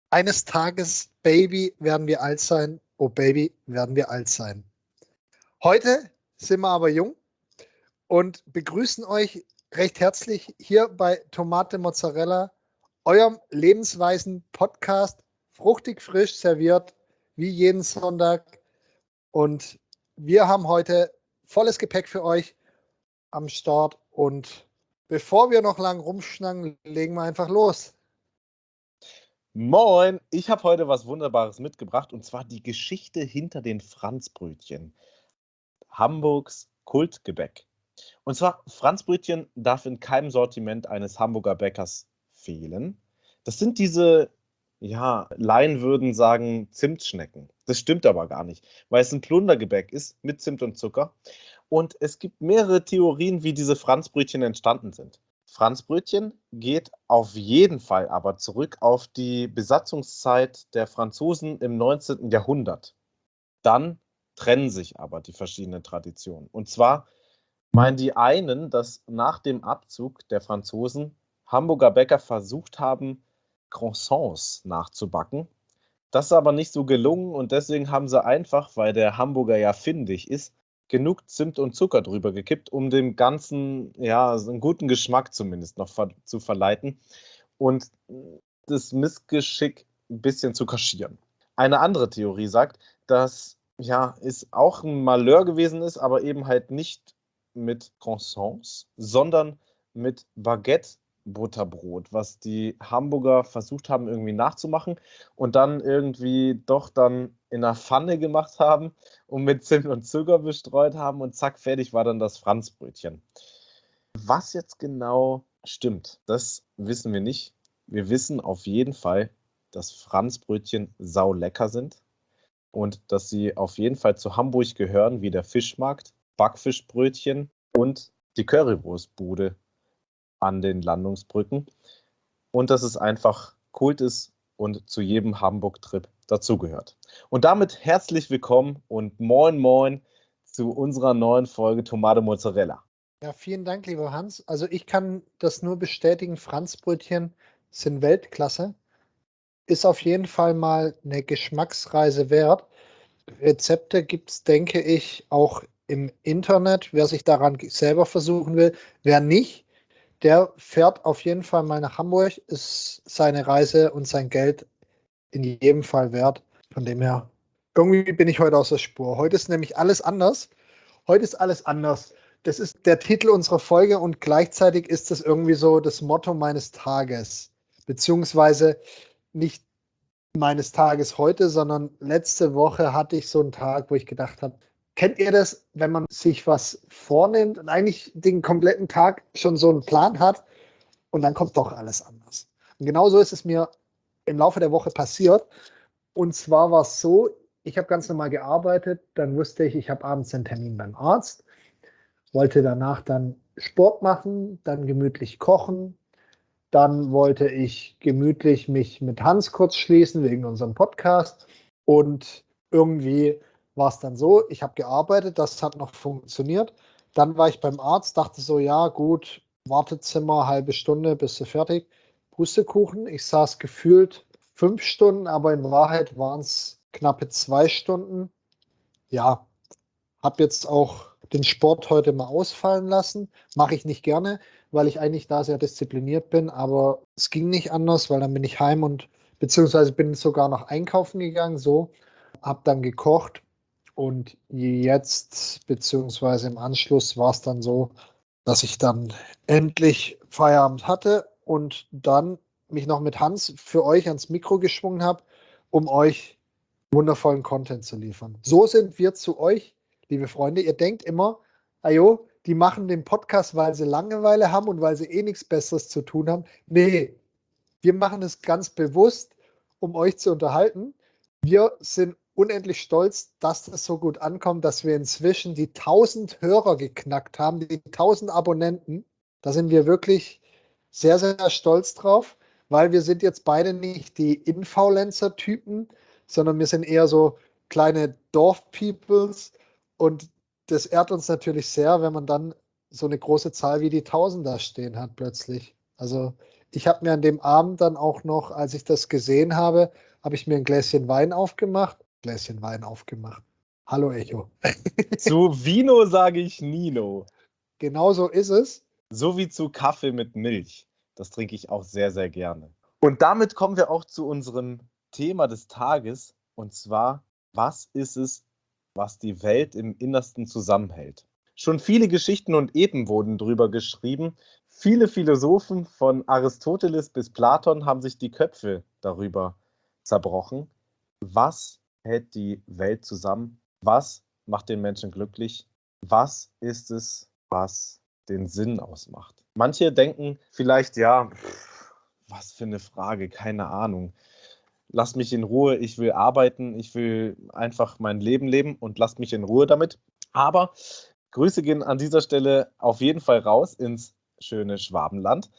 Eines Tages, Baby, werden wir alt sein. Oh Baby, werden wir alt sein. Heute sind wir aber jung und begrüßen euch recht herzlich hier bei Tomate Mozzarella, eurem lebensweisen Podcast, fruchtig frisch serviert, wie jeden Sonntag. Und wir haben heute volles Gepäck für euch am Start. Und bevor wir noch lang rumschnacken, legen wir einfach los. Moin, ich habe heute was Wunderbares mitgebracht, und zwar die Geschichte hinter den Franzbrötchen, Hamburgs Kultgebäck. Und zwar, Franzbrötchen darf in keinem Sortiment eines Hamburger Bäckers fehlen. Das sind diese, Laien würden sagen, Zimtschnecken. Das stimmt aber gar nicht, weil es ein Plundergebäck ist mit Zimt und Zucker. Und es gibt mehrere Theorien, wie diese Franzbrötchen entstanden sind. Franzbrötchen geht auf jeden Fall aber zurück auf die Besatzungszeit der Franzosen im 19. Jahrhundert. Dann trennen sich aber die verschiedenen Traditionen. Und zwar meinen die einen, dass nach dem Abzug der Franzosen Hamburger Bäcker versucht haben, Croissants nachzubacken. Das ist aber nicht so gelungen, und deswegen haben sie einfach, weil der Hamburger ja findig ist, genug Zimt und Zucker drüber gekippt, um dem Ganzen, so einen guten Geschmack zumindest noch zu verleiten und das Missgeschick ein bisschen zu kaschieren. Eine andere Theorie sagt, dass es auch ein Malheur gewesen ist, aber eben halt nicht mit Croissants, sondern mit Baguette-Butterbrot, was die Hamburger versucht haben irgendwie nachzumachen und dann irgendwie doch dann in einer Pfanne gemacht haben und mit Zimt und Zucker bestreut haben, und zack, fertig war dann das Franzbrötchen. Was jetzt genau stimmt, das wissen wir nicht. Wir wissen auf jeden Fall, dass Franzbrötchen saulecker sind und dass sie auf jeden Fall zu Hamburg gehören, wie der Fischmarkt, Backfischbrötchen und die Currywurstbude an den Landungsbrücken. Und dass es einfach Kult ist und zu jedem Hamburg-Trip dazugehört. Und damit herzlich willkommen und moin moin zu unserer neuen Folge Tomate Mozzarella. Ja, vielen Dank, lieber Hans. Also ich kann das nur bestätigen, Franzbrötchen sind Weltklasse. Ist auf jeden Fall mal eine Geschmacksreise wert. Rezepte gibt es, denke ich, auch im Internet, wer sich daran selber versuchen will. Wer nicht, der fährt auf jeden Fall mal nach Hamburg, ist seine Reise und sein Geld in jedem Fall wert. Von dem her, irgendwie bin ich heute aus der Spur. Heute ist nämlich alles anders. Heute ist alles anders. Das ist der Titel unserer Folge und gleichzeitig ist das irgendwie so das Motto meines Tages. Beziehungsweise nicht meines Tages heute, sondern letzte Woche hatte ich so einen Tag, wo ich gedacht habe, kennt ihr das, wenn man sich was vornimmt und eigentlich den kompletten Tag schon so einen Plan hat und dann kommt doch alles anders. Und genauso ist es mir im Laufe der Woche passiert. Und zwar war es so, ich habe ganz normal gearbeitet, dann wusste ich, ich habe abends einen Termin beim Arzt, wollte danach dann Sport machen, dann gemütlich kochen, dann wollte ich gemütlich mich mit Hans kurz schließen wegen unserem Podcast. Und irgendwie war es dann so, ich habe gearbeitet, das hat noch funktioniert. Dann war ich beim Arzt, dachte so, ja gut, Wartezimmer, halbe Stunde, bist du fertig. Pustekuchen, ich saß gefühlt 5 Stunden, aber in Wahrheit waren es knappe 2 Stunden. Ja, habe jetzt auch den Sport heute mal ausfallen lassen. Mache ich nicht gerne, weil ich eigentlich da sehr diszipliniert bin, aber es ging nicht anders, weil dann bin ich heim und beziehungsweise bin sogar noch einkaufen gegangen, so, habe dann gekocht und jetzt beziehungsweise im Anschluss war es dann so, dass ich dann endlich Feierabend hatte und dann mich noch mit Hans für euch ans Mikro geschwungen habe, um euch wundervollen Content zu liefern. So sind wir zu euch, liebe Freunde. Ihr denkt immer, ajo, die machen den Podcast, weil sie Langeweile haben und weil sie eh nichts Besseres zu tun haben. Nee, wir machen es ganz bewusst, um euch zu unterhalten. Wir sind unendlich stolz, dass das so gut ankommt, dass wir inzwischen die 1000 Hörer geknackt haben, die 1000 Abonnenten. Da sind wir wirklich sehr, sehr stolz drauf, weil wir sind jetzt beide nicht die Influencer-Typen, sondern wir sind eher so kleine Dorf-Peoples und das ehrt uns natürlich sehr, wenn man dann so eine große Zahl wie die 1000 da stehen hat plötzlich. Also Ich habe mir an dem Abend dann auch noch, als ich das gesehen habe, habe ich mir ein Gläschen Wein aufgemacht. Hallo Echo. Zu Vino sage ich Nino. Genau so ist es. So wie zu Kaffee mit Milch. Das trinke ich auch sehr, sehr gerne. Und damit kommen wir auch zu unserem Thema des Tages. Und zwar, was ist es, was die Welt im Innersten zusammenhält? Schon viele Geschichten und Epen wurden drüber geschrieben. Viele Philosophen von Aristoteles bis Platon haben sich die Köpfe darüber zerbrochen. Was hält die Welt zusammen? Was macht den Menschen glücklich? Was ist es, was den Sinn ausmacht? Manche denken vielleicht, ja, was für eine Frage, keine Ahnung. Lass mich in Ruhe, ich will arbeiten, ich will einfach mein Leben leben und lasst mich in Ruhe damit. Aber Grüße gehen an dieser Stelle auf jeden Fall raus ins schöne Schwabenland.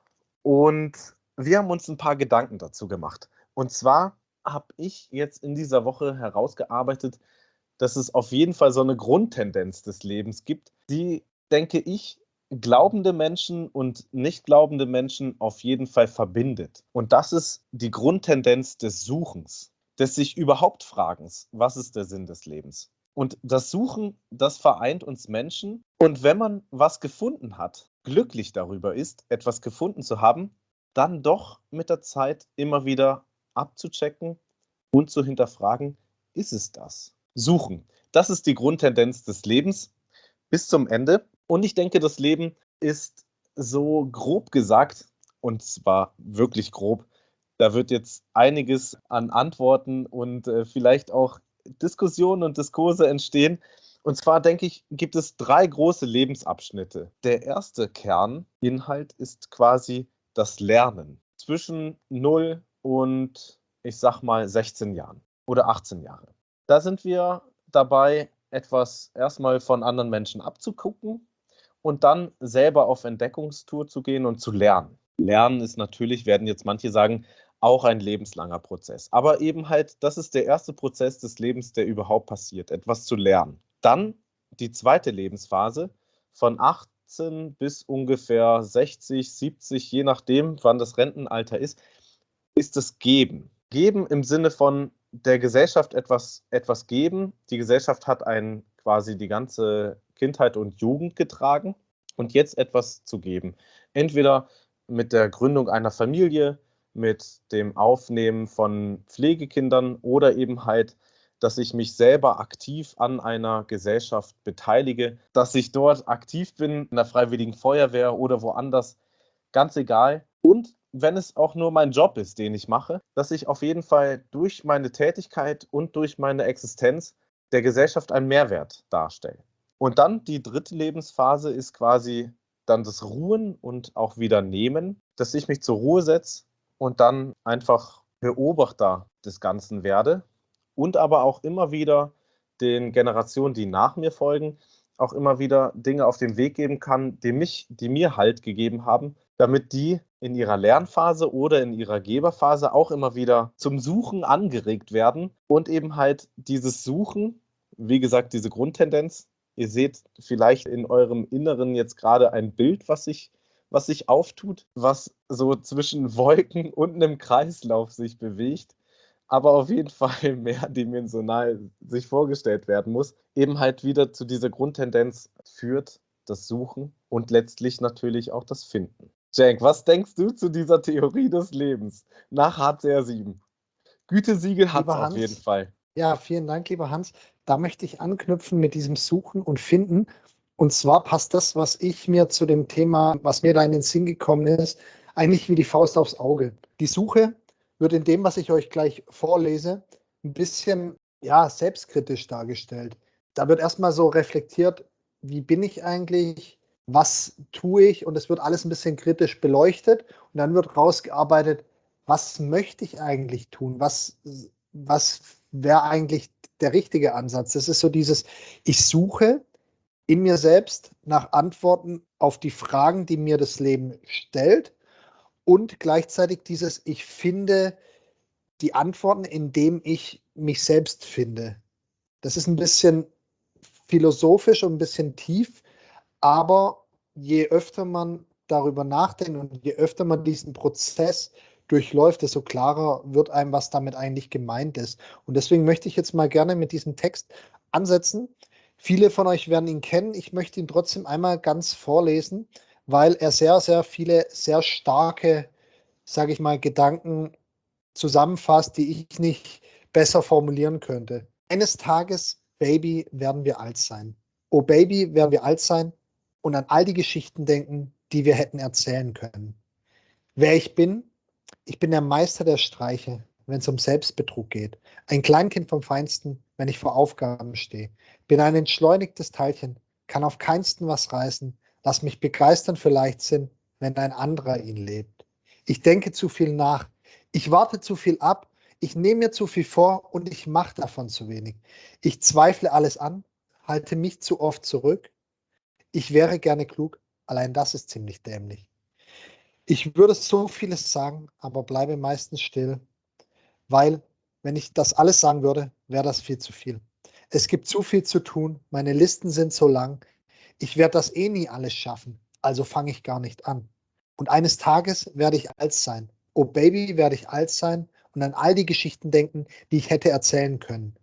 Und wir haben uns ein paar Gedanken dazu gemacht. Und zwar habe ich jetzt in dieser Woche herausgearbeitet, dass es auf jeden Fall so eine Grundtendenz des Lebens gibt, die, denke ich, glaubende Menschen und nicht glaubende Menschen auf jeden Fall verbindet. Und das ist die Grundtendenz des Suchens, des sich überhaupt Fragens, was ist der Sinn des Lebens? Und das Suchen, das vereint uns Menschen. Und wenn man was gefunden hat, glücklich darüber ist, etwas gefunden zu haben, dann doch mit der Zeit immer wieder abzuchecken und zu hinterfragen, ist es das? Suchen. Das ist die Grundtendenz des Lebens bis zum Ende. Und ich denke, das Leben ist so grob gesagt, und zwar wirklich grob, da wird jetzt einiges an Antworten und vielleicht auch Diskussionen und Diskurse entstehen. Und zwar denke ich, gibt es 3 große Lebensabschnitte. Der erste Kerninhalt ist quasi das Lernen zwischen 0 und, ich sag mal, 16 Jahren oder 18 Jahre. Da sind wir dabei, etwas erstmal von anderen Menschen abzugucken und dann selber auf Entdeckungstour zu gehen und zu lernen. Lernen ist natürlich, werden jetzt manche sagen, auch ein lebenslanger Prozess. Aber eben halt, das ist der erste Prozess des Lebens, der überhaupt passiert, etwas zu lernen. Dann die zweite Lebensphase von 18 bis ungefähr 60, 70, je nachdem, wann das Rentenalter ist das Geben. Geben im Sinne von der Gesellschaft etwas geben. Die Gesellschaft hat einen quasi die ganze Kindheit und Jugend getragen und jetzt etwas zu geben. Entweder mit der Gründung einer Familie, mit dem Aufnehmen von Pflegekindern oder eben halt, dass ich mich selber aktiv an einer Gesellschaft beteilige, dass ich dort aktiv bin in der Freiwilligen Feuerwehr oder woanders, ganz egal. Und wenn es auch nur mein Job ist, den ich mache, dass ich auf jeden Fall durch meine Tätigkeit und durch meine Existenz der Gesellschaft einen Mehrwert darstelle. Und dann die dritte Lebensphase ist quasi dann das Ruhen und auch wieder Nehmen, dass ich mich zur Ruhe setze und dann einfach Beobachter des Ganzen werde und aber auch immer wieder den Generationen, die nach mir folgen, auch immer wieder Dinge auf den Weg geben kann, die mir Halt gegeben haben, damit die in ihrer Lernphase oder in ihrer Geberphase auch immer wieder zum Suchen angeregt werden und eben halt dieses Suchen, wie gesagt, diese Grundtendenz. Ihr seht vielleicht in eurem Inneren jetzt gerade ein Bild, was sich auftut, was so zwischen Wolken und einem Kreislauf sich bewegt, aber auf jeden Fall mehrdimensional sich vorgestellt werden muss, eben halt wieder zu dieser Grundtendenz führt, das Suchen und letztlich natürlich auch das Finden. Cenk, was denkst du zu dieser Theorie des Lebens nach HCR 7? Gütesiegel hat es Lieber auf jeden Hans, Fall. ja, vielen Dank, lieber Hans. Da möchte ich anknüpfen mit diesem Suchen und Finden. Und zwar passt das, was ich mir zu dem Thema, was mir da in den Sinn gekommen ist, eigentlich wie die Faust aufs Auge. Die Suche wird in dem, was ich euch gleich vorlese, ein bisschen, ja, selbstkritisch dargestellt. Da wird erstmal so reflektiert, wie bin ich eigentlich, was tue ich, und es wird alles ein bisschen kritisch beleuchtet und dann wird rausgearbeitet, was möchte ich eigentlich tun, was wäre eigentlich der richtige Ansatz. Das ist so dieses, ich suche in mir selbst nach Antworten auf die Fragen, die mir das Leben stellt, und gleichzeitig dieses, ich finde die Antworten, indem ich mich selbst finde. Das ist ein bisschen philosophisch und ein bisschen tief, aber je öfter man darüber nachdenkt und je öfter man diesen Prozess durchläuft, desto klarer wird einem, was damit eigentlich gemeint ist. Und deswegen möchte ich jetzt mal gerne mit diesem Text ansetzen. Viele von euch werden ihn kennen. Ich möchte ihn trotzdem einmal ganz vorlesen, weil er sehr, sehr viele, sehr starke, sage ich mal, Gedanken zusammenfasst, die ich nicht besser formulieren könnte. Eines Tages, Baby, werden wir alt sein. Oh Baby, werden wir alt sein und an all die Geschichten denken, die wir hätten erzählen können. Wer ich bin der Meister der Streiche, wenn es um Selbstbetrug geht. Ein Kleinkind vom Feinsten, wenn ich vor Aufgaben stehe. Bin ein entschleunigtes Teilchen, kann auf keinsten was reißen. Lass mich begeistern für Leichtsinn, wenn ein anderer ihn lebt. Ich denke zu viel nach. Ich warte zu viel ab. Ich nehme mir zu viel vor und ich mache davon zu wenig. Ich zweifle alles an, halte mich zu oft zurück. Ich wäre gerne klug, allein das ist ziemlich dämlich. Ich würde so vieles sagen, aber bleibe meistens still, weil, wenn ich das alles sagen würde, wäre das viel zu viel. Es gibt zu viel zu tun, meine Listen sind so lang, ich werde das eh nie alles schaffen, also fange ich gar nicht an. Und eines Tages werde ich alt sein. Oh Baby, werde ich alt sein und an all die Geschichten denken, die ich hätte erzählen können.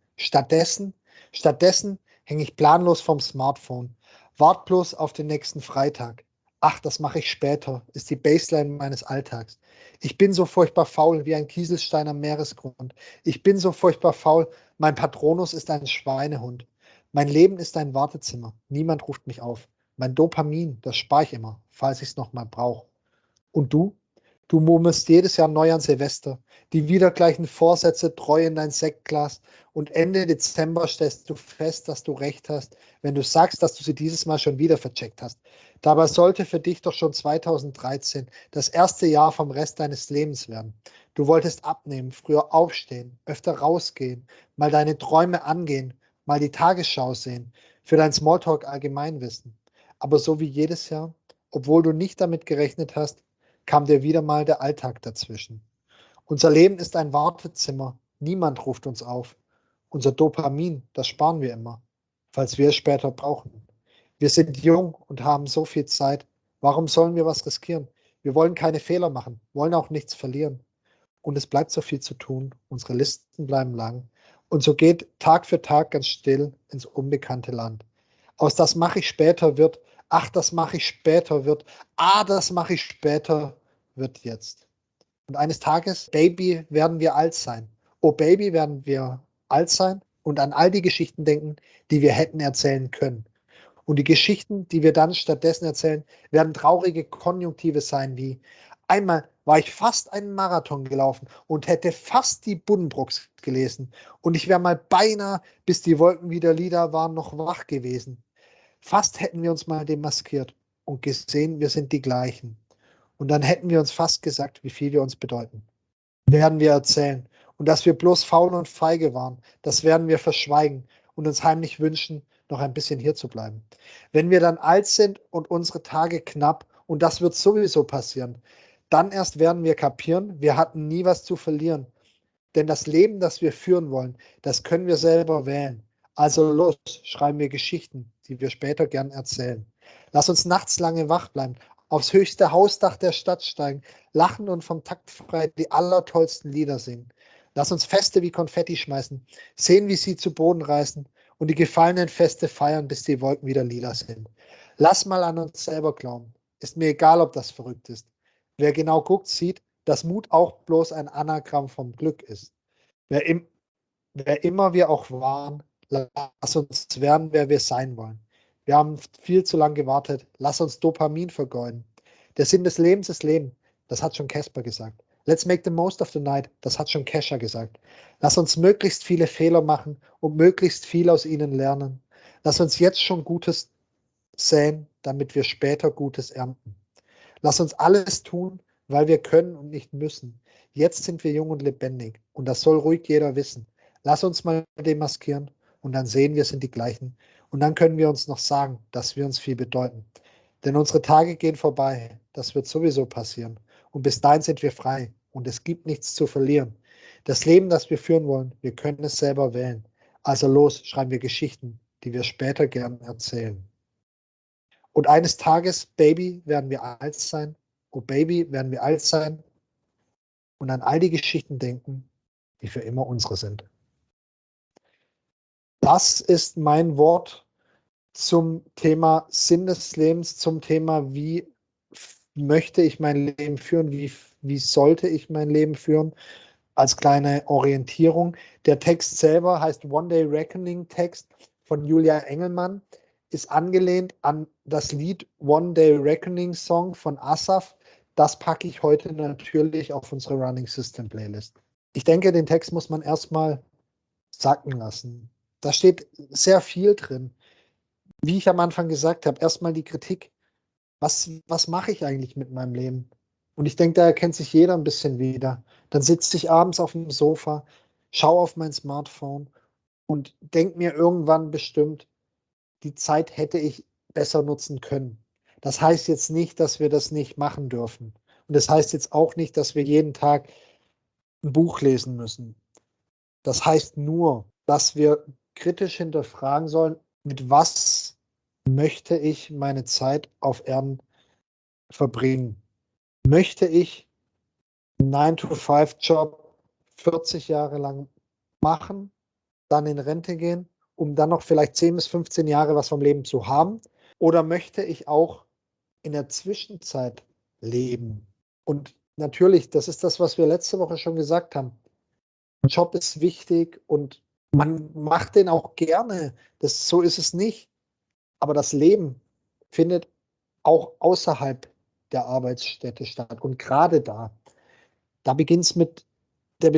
Stattdessen hänge ich planlos vom Smartphone, wart bloß auf den nächsten Freitag. Ach, das mache ich später, ist die Baseline meines Alltags. Ich bin so furchtbar faul wie ein Kieselstein am Meeresgrund. Ich bin so furchtbar faul, mein Patronus ist ein Schweinehund. Mein Leben ist ein Wartezimmer, niemand ruft mich auf. Mein Dopamin, das spare ich immer, falls ich es nochmal brauche. Und du? Du murmelst jedes Jahr neu an Silvester, die wieder gleichen Vorsätze treu in dein Sektglas und Ende Dezember stellst du fest, dass du recht hast, wenn du sagst, dass du sie dieses Mal schon wieder vercheckt hast. Dabei sollte für dich doch schon 2013 das erste Jahr vom Rest deines Lebens werden. Du wolltest abnehmen, früher aufstehen, öfter rausgehen, mal deine Träume angehen, mal die Tagesschau sehen, für dein Smalltalk Allgemeinwissen. Aber so wie jedes Jahr, obwohl du nicht damit gerechnet hast, kam dir wieder mal der Alltag dazwischen. Unser Leben ist ein Wartezimmer. Niemand ruft uns auf. Unser Dopamin, das sparen wir immer, falls wir es später brauchen. Wir sind jung und haben so viel Zeit. Warum sollen wir was riskieren? Wir wollen keine Fehler machen, wollen auch nichts verlieren. Und es bleibt so viel zu tun. Unsere Listen bleiben lang. Und so geht Tag für Tag ganz still ins unbekannte Land. Aus das mache ich später wird, ach, das mache ich später wird, das mache ich später wird jetzt. Und eines Tages, Baby, werden wir alt sein. Oh Baby, werden wir alt sein und an all die Geschichten denken, die wir hätten erzählen können. Und die Geschichten, die wir dann stattdessen erzählen, werden traurige Konjunktive sein, wie einmal war ich fast einen Marathon gelaufen und hätte fast die Buddenbrooks gelesen. Und ich wäre mal beinahe, bis die Wolken wieder lila waren, noch wach gewesen. Fast hätten wir uns mal demaskiert und gesehen, wir sind die gleichen. Und dann hätten wir uns fast gesagt, wie viel wir uns bedeuten. Werden wir erzählen. Und dass wir bloß faul und feige waren, das werden wir verschweigen und uns heimlich wünschen, noch ein bisschen hier zu bleiben. Wenn wir dann alt sind und unsere Tage knapp, und das wird sowieso passieren, dann erst werden wir kapieren, wir hatten nie was zu verlieren. Denn das Leben, das wir führen wollen, das können wir selber wählen. Also los, schreiben wir Geschichten, die wir später gern erzählen. Lass uns nachts lange wach bleiben, aufs höchste Hausdach der Stadt steigen, lachen und vom Takt frei die allertollsten Lieder singen. Lass uns Feste wie Konfetti schmeißen, sehen, wie sie zu Boden reißen und die gefallenen Feste feiern, bis die Wolken wieder lila sind. Lass mal an uns selber glauben. Ist mir egal, ob das verrückt ist. Wer genau guckt, sieht, dass Mut auch bloß ein Anagramm vom Glück ist. Wer, im, wer immer wir auch waren, lass uns werden, wer wir sein wollen. Wir haben viel zu lange gewartet. Lass uns Dopamin vergeuden. Der Sinn des Lebens ist Leben. Das hat schon Casper gesagt. Let's make the most of the night. Das hat schon Kesha gesagt. Lass uns möglichst viele Fehler machen und möglichst viel aus ihnen lernen. Lass uns jetzt schon Gutes säen, damit wir später Gutes ernten. Lass uns alles tun, weil wir können und nicht müssen. Jetzt sind wir jung und lebendig und das soll ruhig jeder wissen. Lass uns mal demaskieren und dann sehen wir, sind die gleichen. Und dann können wir uns noch sagen, dass wir uns viel bedeuten. Denn unsere Tage gehen vorbei. Das wird sowieso passieren. Und bis dahin sind wir frei und es gibt nichts zu verlieren. Das Leben, das wir führen wollen, wir können es selber wählen. Also los, schreiben wir Geschichten, die wir später gern erzählen. Und eines Tages, Baby, werden wir alt sein. Oh Baby, werden wir alt sein und an all die Geschichten denken, die für immer unsere sind. Das ist mein Wort zum Thema Sinn des Lebens, zum Thema, wie möchte ich mein Leben führen, wie sollte ich mein Leben führen, als kleine Orientierung. Der Text selber heißt One Day Reckoning Text von Julia Engelmann, ist angelehnt an das Lied One Day Reckoning Song von Asaf. Das packe ich heute natürlich auf unsere Running System Playlist. Ich denke, den Text muss man erstmal sacken lassen. Da steht sehr viel drin. Wie ich am Anfang gesagt habe, erstmal die Kritik. Was mache ich eigentlich mit meinem Leben? Und ich denke, da erkennt sich jeder ein bisschen wieder. Dann sitze ich abends auf dem Sofa, schaue auf mein Smartphone und denke mir irgendwann bestimmt, die Zeit hätte ich besser nutzen können. Das heißt jetzt nicht, dass wir das nicht machen dürfen. Und das heißt jetzt auch nicht, dass wir jeden Tag ein Buch lesen müssen. Das heißt nur, dass wir kritisch hinterfragen sollen, mit was möchte ich meine Zeit auf Erden verbringen? Möchte ich einen 9-to-5-Job 40 Jahre lang machen, dann in Rente gehen, um dann noch vielleicht 10 bis 15 Jahre was vom Leben zu haben? Oder möchte ich auch in der Zwischenzeit leben? Und natürlich, das ist das, was wir letzte Woche schon gesagt haben. Job ist wichtig und man macht den auch gerne. So ist es nicht. Aber das Leben findet auch außerhalb der Arbeitsstätte statt. Und gerade da beginnt es mit der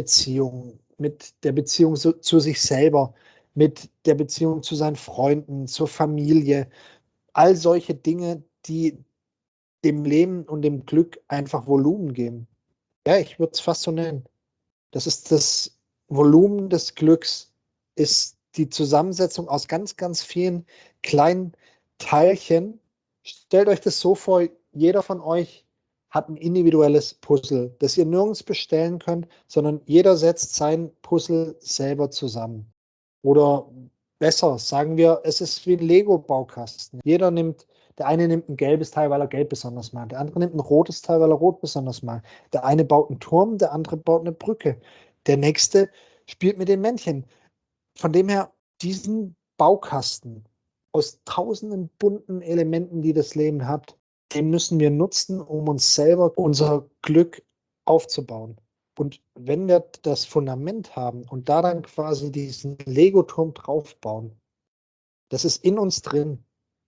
Beziehung zu sich selber, mit der Beziehung zu seinen Freunden, zur Familie. All solche Dinge, die dem Leben und dem Glück einfach Volumen geben. Ja, ich würde es fast so nennen. Das ist das Volumen des Glücks, ist die Zusammensetzung aus ganz, ganz vielen kleinen Teilchen. Stellt euch das so vor, jeder von euch hat ein individuelles Puzzle, das ihr nirgends bestellen könnt, sondern jeder setzt sein Puzzle selber zusammen. Oder besser, sagen wir, es ist wie ein Lego-Baukasten. Der eine nimmt ein gelbes Teil, weil er gelb besonders mag. Der andere nimmt ein rotes Teil, weil er rot besonders mag. Der eine baut einen Turm, der andere baut eine Brücke. Der nächste spielt mit den Männchen. Von dem her, diesen Baukasten aus tausenden bunten Elementen, die das Leben hat, den müssen wir nutzen, um uns selber unser Glück aufzubauen. Und wenn wir das Fundament haben und da dann quasi diesen Lego-Turm draufbauen, das ist in uns drin.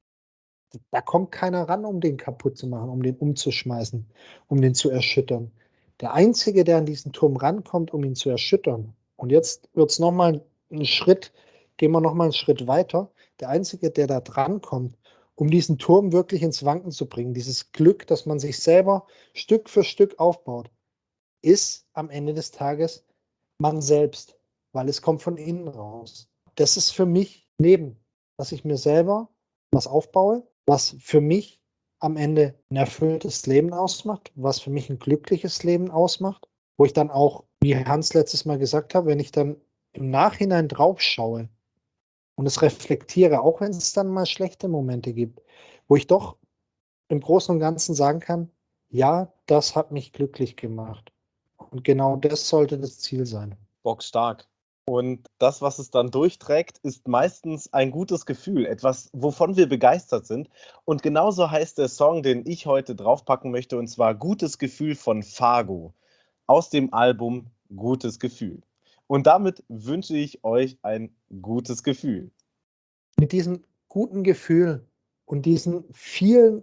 Da kommt keiner ran, um den kaputt zu machen, um den umzuschmeißen, um den zu erschüttern. Der Einzige, der an diesen Turm rankommt, um ihn zu erschüttern, und jetzt wird es nochmal einen Schritt, gehen wir nochmal einen Schritt weiter. Der Einzige, der da drankommt, um diesen Turm wirklich ins Wanken zu bringen, dieses Glück, das man sich selber Stück für Stück aufbaut, ist am Ende des Tages man selbst, weil es kommt von innen raus. Das ist für mich Leben, dass ich mir selber was aufbaue, was für mich am Ende ein erfülltes Leben ausmacht, was für mich ein glückliches Leben ausmacht, wo ich dann auch, wie Hans letztes Mal gesagt hat, wenn ich dann im Nachhinein drauf schaue und es reflektiere, auch wenn es dann mal schlechte Momente gibt, wo ich doch im Großen und Ganzen sagen kann, ja, das hat mich glücklich gemacht. Und genau das sollte das Ziel sein. Bockstark. Und das, was es dann durchträgt, ist meistens ein gutes Gefühl, etwas, wovon wir begeistert sind. Und genauso heißt der Song, den ich heute draufpacken möchte, und zwar Gutes Gefühl von Fargo aus dem Album Gutes Gefühl. Und damit wünsche ich euch ein gutes Gefühl. Mit diesem guten Gefühl und diesen vielen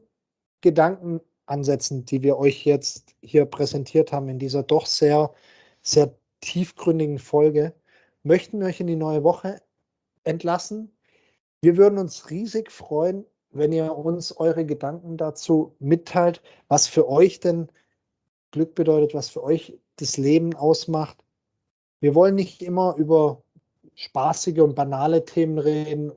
Gedankenansätzen, die wir euch jetzt hier präsentiert haben in dieser doch sehr, sehr tiefgründigen Folge, möchten wir euch in die neue Woche entlassen. Wir würden uns riesig freuen, wenn ihr uns eure Gedanken dazu mitteilt, was für euch denn Glück bedeutet, was für euch das Leben ausmacht. Wir wollen nicht immer über spaßige und banale Themen reden,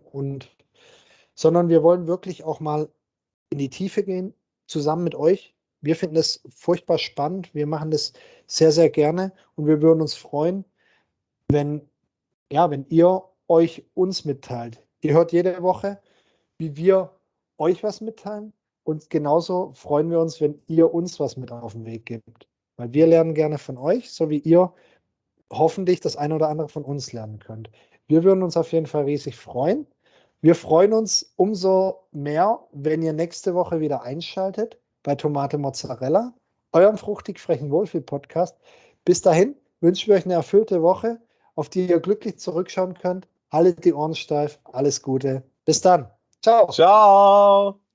sondern wir wollen wirklich auch mal in die Tiefe gehen, zusammen mit euch. Wir finden es furchtbar spannend. Wir machen das sehr, sehr gerne und wir würden uns freuen, wenn ihr euch uns mitteilt. Ihr hört jede Woche, wie wir euch was mitteilen und genauso freuen wir uns, wenn ihr uns was mit auf den Weg gebt. Weil wir lernen gerne von euch, so wie ihr hoffentlich das eine oder andere von uns lernen könnt. Wir würden uns auf jeden Fall riesig freuen. Wir freuen uns umso mehr, wenn ihr nächste Woche wieder einschaltet bei Tomate Mozzarella, eurem fruchtig frechen Wohlfühl-Podcast. Bis dahin wünschen wir euch eine erfüllte Woche, auf die ihr glücklich zurückschauen könnt. Haltet die Ohren steif, alles Gute. Bis dann. Ciao. Ciao!